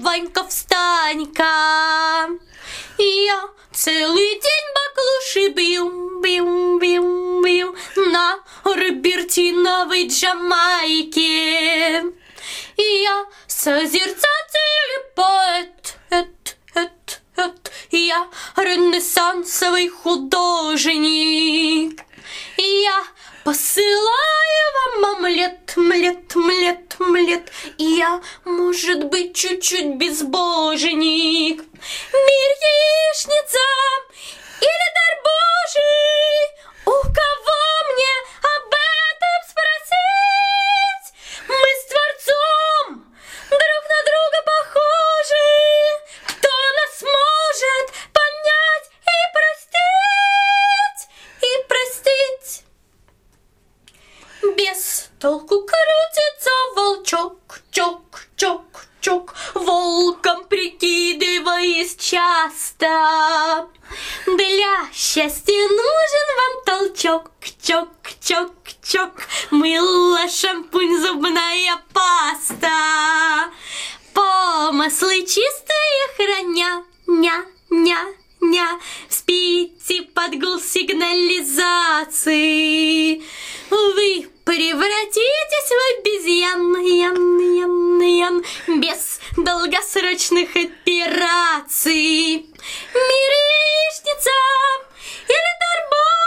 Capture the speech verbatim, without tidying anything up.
Ванька, встань-ка. Я целый день баклуши бью, бью, бью, бью на робертиновой Джамайке. Я созерцатель поэт, эт, эт, эт. Я ренессансовый художник. Я посылаю вам омлет, млет, млет, млет. Я, может быть, чуть-чуть безбожник. Мир яичница или дар Божий? У кого мне об этом спросить? Мы с Творцом друг на друга похожи. Кто нас может понять и простить? И простить? Без толку крутится волчок, чок, чок, чок, волком прикидываясь часто. Для счастья нужен вам толчок, чок, чок, чок, мыло, шампунь, зубная паста. Помыслы чистые храня, ня, ня, ня, спите под гул сигнализации. Вы превратитесь в обезьян, ян, ян, ян, без долгосрочных операций. Мир яичница или дар Божий?